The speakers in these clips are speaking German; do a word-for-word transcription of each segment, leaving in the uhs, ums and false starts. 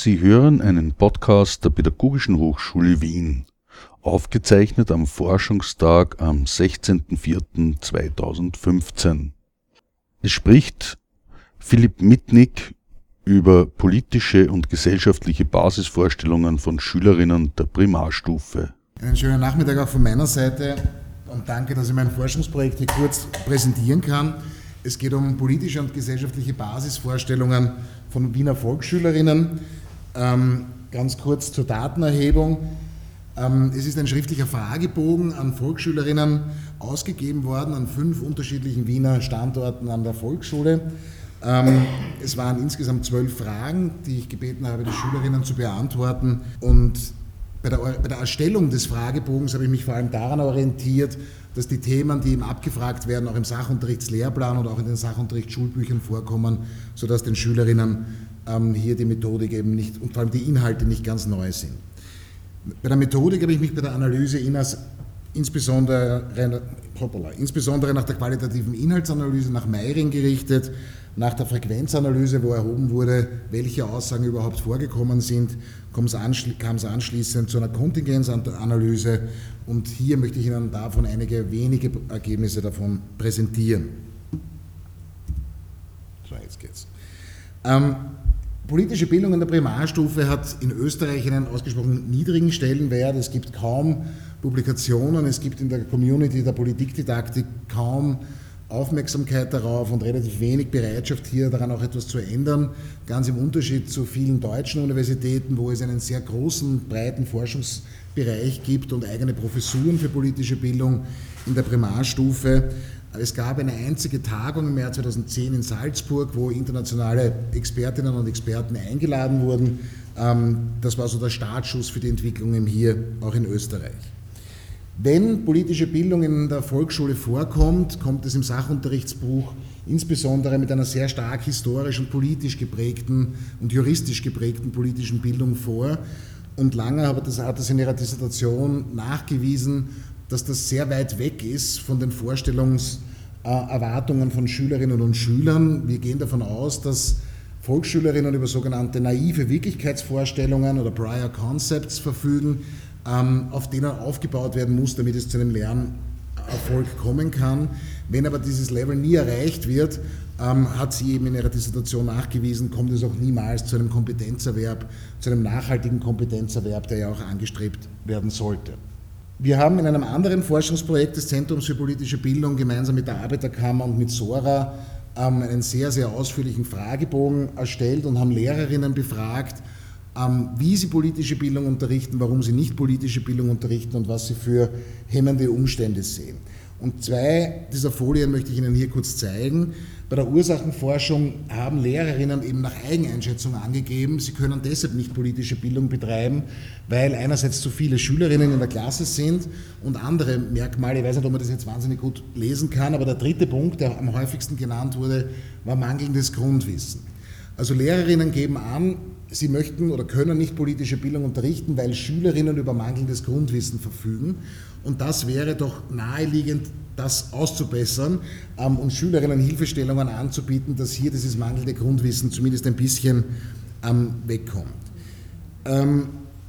Sie hören einen Podcast der Pädagogischen Hochschule Wien, aufgezeichnet am Forschungstag am sechzehnten vierten zweitausendfünfzehn. Es spricht Philipp Mitnick über politische und gesellschaftliche Basisvorstellungen von Schülerinnen der Primarstufe. Einen schönen Nachmittag auch von meiner Seite und danke, dass ich mein Forschungsprojekt hier kurz präsentieren kann. Es geht um politische und gesellschaftliche Basisvorstellungen von Wiener Volksschülerinnen. Ähm, ganz kurz zur Datenerhebung. Ähm, es ist ein schriftlicher Fragebogen an Volksschülerinnen ausgegeben worden an fünf unterschiedlichen Wiener Standorten an der Volksschule. Ähm, es waren insgesamt zwölf Fragen, die ich gebeten habe, die Schülerinnen zu beantworten. Und bei der, bei der Erstellung des Fragebogens habe ich mich vor allem daran orientiert, dass die Themen, die eben abgefragt werden, auch im Sachunterrichtslehrplan und auch in den Sachunterrichtsschulbüchern vorkommen, sodass den Schülerinnen ähm, hier die Methodik eben nicht und vor allem die Inhalte nicht ganz neu sind. Bei der Methodik habe ich mich bei der Analyse insbesondere, hoppala, insbesondere nach der qualitativen Inhaltsanalyse nach Meyring gerichtet, nach der Frequenzanalyse, wo erhoben wurde, welche Aussagen überhaupt vorgekommen sind, kam es anschließend zu einer Kontingenzanalyse und hier möchte ich Ihnen davon einige wenige Ergebnisse davon präsentieren. So, jetzt geht's. Ähm, politische Bildung in der Primarstufe hat in Österreich einen ausgesprochen niedrigen Stellenwert. Es gibt kaum Publikationen, es gibt in der Community der Politikdidaktik kaum Aufmerksamkeit darauf und relativ wenig Bereitschaft, hier daran auch etwas zu ändern. Ganz im Unterschied zu vielen deutschen Universitäten, wo es einen sehr großen, breiten Forschungsbereich gibt und eigene Professuren für politische Bildung in der Primarstufe. Es gab eine einzige Tagung im Jahr zweitausendzehn in Salzburg, wo internationale Expertinnen und Experten eingeladen wurden. Das war so der Startschuss für die Entwicklungen hier auch in Österreich. Wenn politische Bildung in der Volksschule vorkommt, kommt es im Sachunterrichtsbuch insbesondere mit einer sehr stark historisch und politisch geprägten und juristisch geprägten politischen Bildung vor. Und Langer hat das, hat das in ihrer Dissertation nachgewiesen, dass das sehr weit weg ist von den Vorstellungserwartungen von Schülerinnen und Schülern. Wir gehen davon aus, dass Volksschülerinnen über sogenannte naive Wirklichkeitsvorstellungen oder Prior Concepts verfügen, auf denen aufgebaut werden muss, damit es zu einem Lernerfolg kommen kann. Wenn aber dieses Level nie erreicht wird, hat sie eben in ihrer Dissertation nachgewiesen, kommt es auch niemals zu einem Kompetenzerwerb, zu einem nachhaltigen Kompetenzerwerb, der ja auch angestrebt werden sollte. Wir haben in einem anderen Forschungsprojekt des Zentrums für politische Bildung gemeinsam mit der Arbeiterkammer und mit SORA einen sehr, sehr ausführlichen Fragebogen erstellt und haben Lehrerinnen befragt, wie sie politische Bildung unterrichten, warum sie nicht politische Bildung unterrichten und was sie für hemmende Umstände sehen. Und zwei dieser Folien möchte ich Ihnen hier kurz zeigen. Bei der Ursachenforschung haben Lehrerinnen eben nach Eigeneinschätzung angegeben, sie können deshalb nicht politische Bildung betreiben, weil einerseits zu viele Schülerinnen in der Klasse sind und andere Merkmale, ich weiß nicht, ob man das jetzt wahnsinnig gut lesen kann, aber der dritte Punkt, der am häufigsten genannt wurde, war mangelndes Grundwissen. Also Lehrerinnen geben an, sie möchten oder können nicht politische Bildung unterrichten, weil Schülerinnen über mangelndes Grundwissen verfügen. Und das wäre doch naheliegend, das auszubessern ähm, und Schülerinnen Hilfestellungen anzubieten, dass hier dieses mangelnde Grundwissen zumindest ein bisschen ähm, wegkommt. Ähm,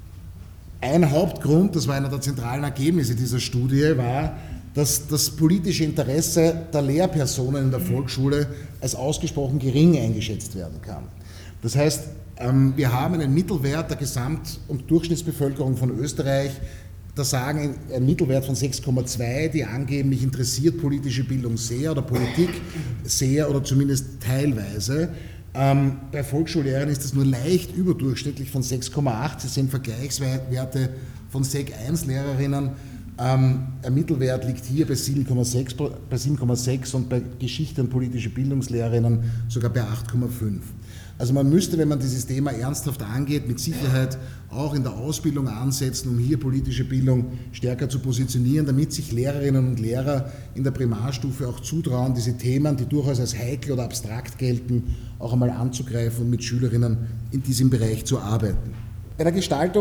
ein Hauptgrund, das war einer der zentralen Ergebnisse dieser Studie, war, dass das politische Interesse der Lehrpersonen in der Volksschule als ausgesprochen gering eingeschätzt werden kann. Das heißt, wir haben einen Mittelwert der Gesamt- und Durchschnittsbevölkerung von Österreich, da sagen ein Mittelwert von sechs Komma zwei, die angeben, mich interessiert politische Bildung sehr oder Politik sehr oder zumindest teilweise. Ähm, bei Volksschullehrern ist das nur leicht überdurchschnittlich von sechs Komma acht, das sind Vergleichswerte von S E C eins Lehrerinnen. Ähm, ein Mittelwert liegt hier bei sieben Komma sechs und bei Geschichte und politische Bildungslehrerinnen sogar bei acht Komma fünf. Also man müsste, wenn man dieses Thema ernsthaft angeht, mit Sicherheit auch in der Ausbildung ansetzen, um hier politische Bildung stärker zu positionieren, damit sich Lehrerinnen und Lehrer in der Primarstufe auch zutrauen, diese Themen, die durchaus als heikel oder abstrakt gelten, auch einmal anzugreifen und mit Schülerinnen in diesem Bereich zu arbeiten. Bei der Gestaltung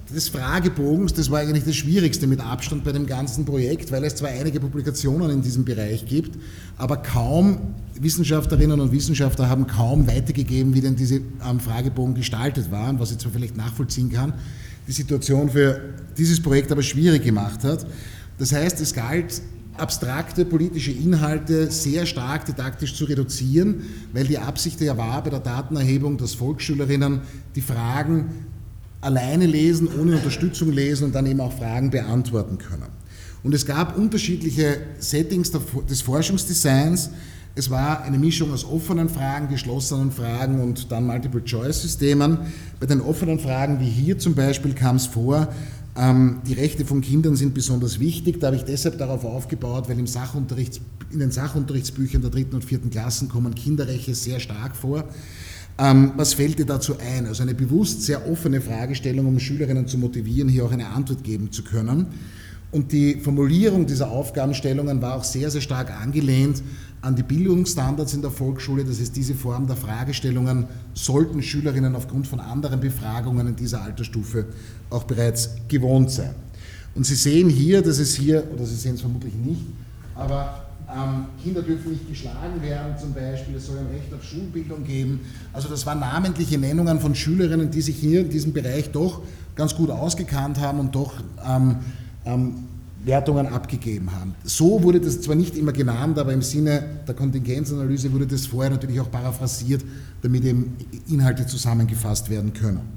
des Fragebogens, das war eigentlich das Schwierigste mit Abstand bei dem ganzen Projekt, weil es zwar einige Publikationen in diesem Bereich gibt, aber kaum Wissenschaftlerinnen und Wissenschaftler haben kaum weitergegeben, wie denn diese ähm, Fragebogen gestaltet waren, was ich zwar vielleicht nachvollziehen kann, die Situation für dieses Projekt aber schwierig gemacht hat. Das heißt, es galt, abstrakte politische Inhalte sehr stark didaktisch zu reduzieren, weil die Absicht ja war bei der Datenerhebung, dass Volksschülerinnen die Fragen alleine lesen, ohne Unterstützung lesen und dann eben auch Fragen beantworten können. Und es gab unterschiedliche Settings des Forschungsdesigns. Es war eine Mischung aus offenen Fragen, geschlossenen Fragen und dann Multiple-Choice-Systemen. Bei den offenen Fragen, wie hier zum Beispiel, kam es vor, ähm, die Rechte von Kindern sind besonders wichtig. Da habe ich deshalb darauf aufgebaut, weil im Sachunterrichts, in den Sachunterrichtsbüchern der dritten und vierten Klassen kommen Kinderrechte sehr stark vor. Ähm, was fällt dir dazu ein? Also eine bewusst sehr offene Fragestellung, um Schülerinnen zu motivieren, hier auch eine Antwort geben zu können. Und die Formulierung dieser Aufgabenstellungen war auch sehr, sehr stark angelehnt an die Bildungsstandards in der Volksschule. Das heißt, diese Form der Fragestellungen sollten Schülerinnen aufgrund von anderen Befragungen in dieser Altersstufe auch bereits gewohnt sein. Und Sie sehen hier, dass es hier, oder Sie sehen es vermutlich nicht, aber Ähm, Kinder dürfen nicht geschlagen werden zum Beispiel, es soll ein Recht auf Schulbildung geben. Also das waren namentliche Nennungen von Schülerinnen, die sich hier in diesem Bereich doch ganz gut ausgekannt haben und doch ähm, ähm, Wertungen abgegeben haben. So wurde das zwar nicht immer genannt, aber im Sinne der Kontingenzanalyse wurde das vorher natürlich auch paraphrasiert, damit eben Inhalte zusammengefasst werden können.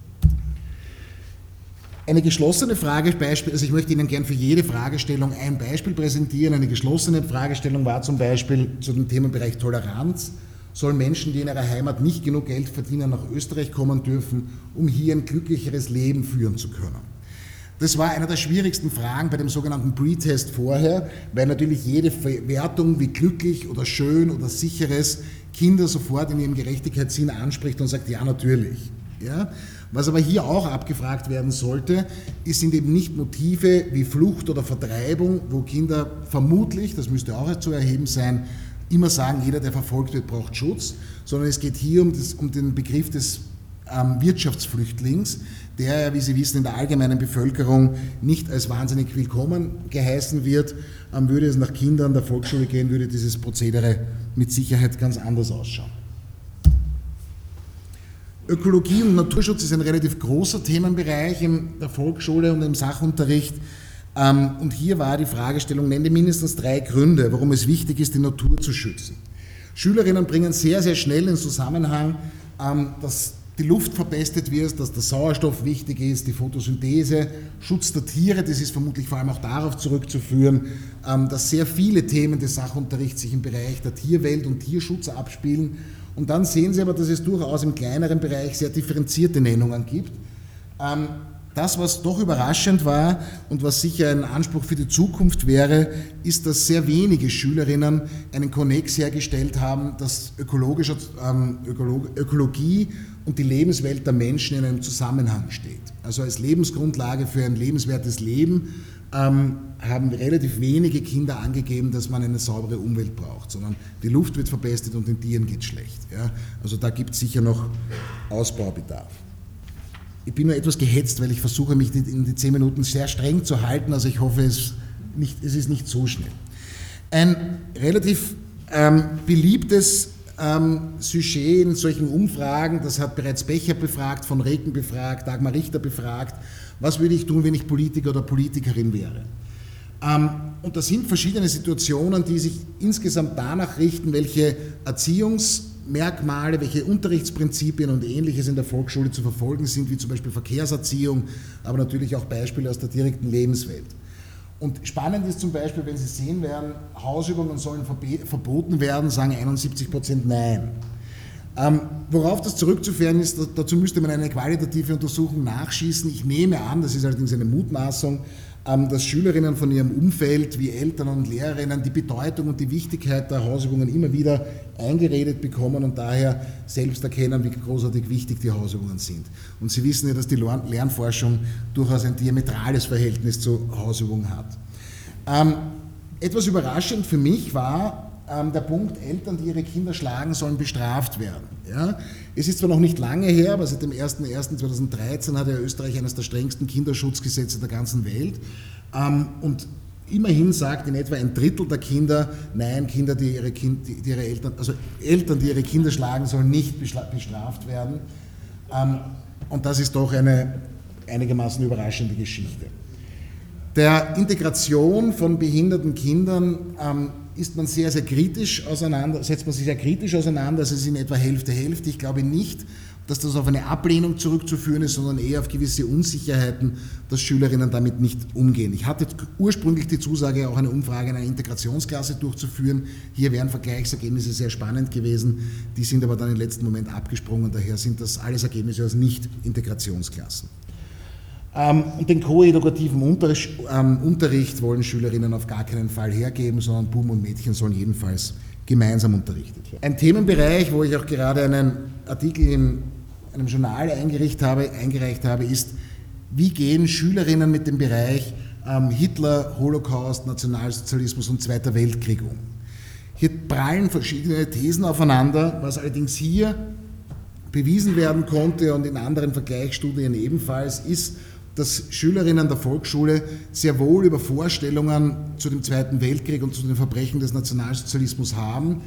Eine geschlossene Frage, also ich möchte Ihnen gern für jede Fragestellung ein Beispiel präsentieren. Eine geschlossene Fragestellung war zum Beispiel zu dem Themenbereich Toleranz. Sollen Menschen, die in ihrer Heimat nicht genug Geld verdienen, nach Österreich kommen dürfen, um hier ein glücklicheres Leben führen zu können? Das war eine der schwierigsten Fragen bei dem sogenannten Pre-Test vorher, weil natürlich jede Wertung wie glücklich oder schön oder sicheres Kinder sofort in ihrem Gerechtigkeitssinn anspricht und sagt, ja, natürlich. Ja? Was aber hier auch abgefragt werden sollte, sind eben nicht Motive wie Flucht oder Vertreibung, wo Kinder vermutlich, das müsste auch zu erheben sein, immer sagen, jeder, der verfolgt wird, braucht Schutz, sondern es geht hier um, das, um den Begriff des ähm, Wirtschaftsflüchtlings, der, wie Sie wissen, in der allgemeinen Bevölkerung nicht als wahnsinnig willkommen geheißen wird. Ähm, würde es nach Kindern der Volksschule gehen, würde dieses Prozedere mit Sicherheit ganz anders ausschauen. Ökologie und Naturschutz ist ein relativ großer Themenbereich in der Volksschule und im Sachunterricht. Und hier war die Fragestellung, nenne mindestens drei Gründe, warum es wichtig ist, die Natur zu schützen. Schülerinnen bringen sehr, sehr schnell in Zusammenhang, dass die Luft verpestet wird, dass der Sauerstoff wichtig ist, die Photosynthese, Schutz der Tiere, das ist vermutlich vor allem auch darauf zurückzuführen, dass sehr viele Themen des Sachunterrichts sich im Bereich der Tierwelt und Tierschutz abspielen. Und dann sehen Sie aber, dass es durchaus im kleineren Bereich sehr differenzierte Nennungen gibt. Das, was doch überraschend war und was sicher ein Anspruch für die Zukunft wäre, ist, dass sehr wenige Schülerinnen einen Konnex hergestellt haben, dass ökologische, ähm, Ökolo- Ökologie und die Lebenswelt der Menschen in einem Zusammenhang steht. Also als Lebensgrundlage für ein lebenswertes Leben ähm, haben relativ wenige Kinder angegeben, dass man eine saubere Umwelt braucht, sondern die Luft wird verpestet und den Tieren geht es schlecht. Ja? Also da gibt es sicher noch Ausbaubedarf. Ich bin nur etwas gehetzt, weil ich versuche, mich in die zehn Minuten sehr streng zu halten, also ich hoffe, es, nicht, es ist nicht so schnell. Ein relativ ähm, beliebtes ähm, Sujet in solchen Umfragen, das hat bereits Becher befragt, von Reken befragt, Dagmar Richter befragt, was würde ich tun, wenn ich Politiker oder Politikerin wäre? Ähm, und das sind verschiedene Situationen, die sich insgesamt danach richten, welche Erziehungsmerkmale, welche Unterrichtsprinzipien und Ähnliches in der Volksschule zu verfolgen sind, wie zum Beispiel Verkehrserziehung, aber natürlich auch Beispiele aus der direkten Lebenswelt. Und spannend ist zum Beispiel, wenn Sie sehen werden, Hausübungen sollen verboten werden, sagen einundsiebzig Prozent Nein. Ähm, worauf das zurückzuführen ist, dazu müsste man eine qualitative Untersuchung nachschießen. Ich nehme an, das ist allerdings eine Mutmaßung, ähm, dass Schülerinnen von ihrem Umfeld wie Eltern und Lehrerinnen die Bedeutung und die Wichtigkeit der Hausübungen immer wieder eingeredet bekommen und daher selbst erkennen, wie großartig wichtig die Hausübungen sind. Und Sie wissen ja, dass die Lernforschung durchaus ein diametrales Verhältnis zu Hausübungen hat. Ähm, etwas überraschend für mich war, ähm, der Punkt, Eltern, die ihre Kinder schlagen, sollen bestraft werden. Ja? Es ist zwar noch nicht lange her, aber seit dem ersten ersten zweitausenddreizehn hat ja Österreich eines der strengsten Kinderschutzgesetze der ganzen Welt. Ähm, und immerhin sagt in etwa ein Drittel der Kinder, nein, Kinder, die ihre, kind, die ihre Eltern, also Eltern, die ihre Kinder schlagen, sollen nicht bestraft werden. Ähm, und das ist doch eine einigermaßen überraschende Geschichte. Der Integration von behinderten Kindern ähm, ist man sehr, sehr kritisch auseinander, setzt man sich sehr kritisch auseinander, es ist in etwa Hälfte, Hälfte. Ich glaube nicht, dass das auf eine Ablehnung zurückzuführen ist, sondern eher auf gewisse Unsicherheiten, dass Schülerinnen damit nicht umgehen. Ich hatte ursprünglich die Zusage, auch eine Umfrage in einer Integrationsklasse durchzuführen. Hier wären Vergleichsergebnisse sehr spannend gewesen, die sind aber dann im letzten Moment abgesprungen, daher sind das alles Ergebnisse aus Nicht-Integrationsklassen. Und den koedukativen Unterricht wollen Schülerinnen auf gar keinen Fall hergeben, sondern Buben und Mädchen sollen jedenfalls gemeinsam unterrichtet werden. Ein Themenbereich, wo ich auch gerade einen Artikel in einem Journal eingereicht habe, eingereicht habe, ist, wie gehen Schülerinnen mit dem Bereich Hitler, Holocaust, Nationalsozialismus und Zweiter Weltkrieg um. Hier prallen verschiedene Thesen aufeinander, was allerdings hier bewiesen werden konnte und in anderen Vergleichsstudien ebenfalls ist, dass Schülerinnen der Volksschule sehr wohl über Vorstellungen zu dem Zweiten Weltkrieg und zu den Verbrechen des Nationalsozialismus haben.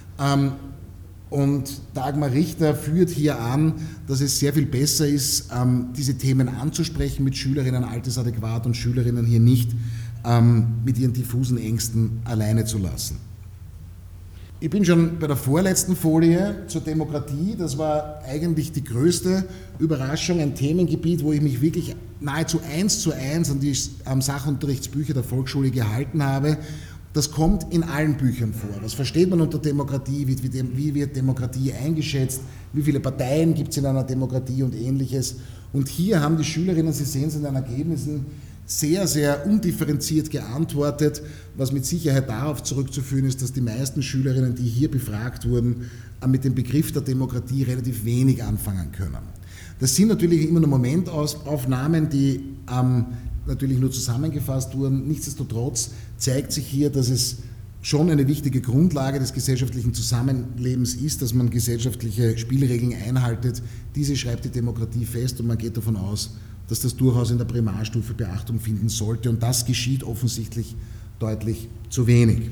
Und Dagmar Richter führt hier an, dass es sehr viel besser ist, diese Themen anzusprechen mit Schülerinnen altersadäquat und Schülerinnen hier nicht mit ihren diffusen Ängsten alleine zu lassen. Ich bin schon bei der vorletzten Folie zur Demokratie. Das war eigentlich die größte Überraschung, ein Themengebiet, wo ich mich wirklich nahezu eins zu eins an die Sachunterrichtsbücher der Volksschule gehalten habe. Das kommt in allen Büchern vor. Was versteht man unter Demokratie? Wie, wie, wie wird Demokratie eingeschätzt? Wie viele Parteien gibt es in einer Demokratie und Ähnliches? Und hier haben die Schülerinnen, Sie sehen es in den Ergebnissen, sehr, sehr undifferenziert geantwortet, was mit Sicherheit darauf zurückzuführen ist, dass die meisten Schülerinnen, die hier befragt wurden, mit dem Begriff der Demokratie relativ wenig anfangen können. Das sind natürlich immer nur Momentaufnahmen, die ähm, natürlich nur zusammengefasst wurden. Nichtsdestotrotz zeigt sich hier, dass es schon eine wichtige Grundlage des gesellschaftlichen Zusammenlebens ist, dass man gesellschaftliche Spielregeln einhaltet. Diese schreibt die Demokratie fest und man geht davon aus, dass das durchaus in der Primarstufe Beachtung finden sollte und das geschieht offensichtlich deutlich zu wenig.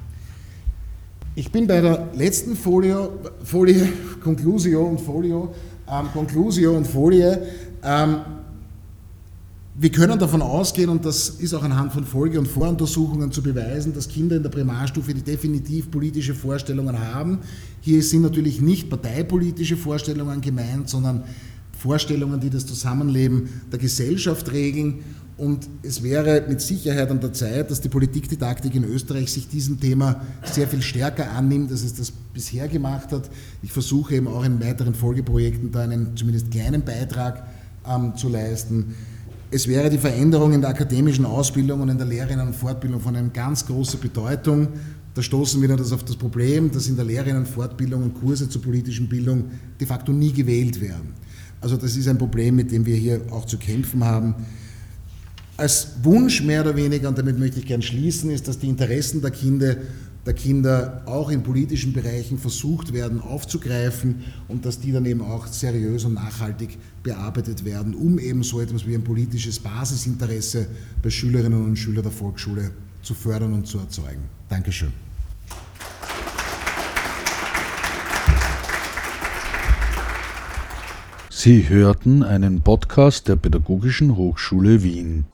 Ich bin bei der letzten Folie, Folie Conclusio und Folio, ähm, Conclusio und Folie. Ähm, wir können davon ausgehen, und das ist auch anhand von Folge- und Voruntersuchungen zu beweisen, dass Kinder in der Primarstufe die definitiv politische Vorstellungen haben. Hier sind natürlich nicht parteipolitische Vorstellungen gemeint, sondern Vorstellungen, die das Zusammenleben der Gesellschaft regeln. Und es wäre mit Sicherheit an der Zeit, dass die Politikdidaktik in Österreich sich diesem Thema sehr viel stärker annimmt, als es das bisher gemacht hat. Ich versuche eben auch in weiteren Folgeprojekten da einen zumindest kleinen Beitrag ähm, zu leisten. Es wäre die Veränderung in der akademischen Ausbildung und in der Lehrerinnen- und Fortbildung von einer ganz großen Bedeutung. Da stoßen wir dann auf das Problem, dass in der Lehrerinnen- und Fortbildung und Kurse zur politischen Bildung de facto nie gewählt werden. Also das ist ein Problem, mit dem wir hier auch zu kämpfen haben. Als Wunsch mehr oder weniger, und damit möchte ich gern schließen, ist, dass die Interessen der Kinder, der Kinder auch in politischen Bereichen versucht werden aufzugreifen und dass die dann eben auch seriös und nachhaltig bearbeitet werden, um eben so etwas wie ein politisches Basisinteresse bei Schülerinnen und Schülern der Volksschule zu fördern und zu erzeugen. Dankeschön. Sie hörten einen Podcast der Pädagogischen Hochschule Wien.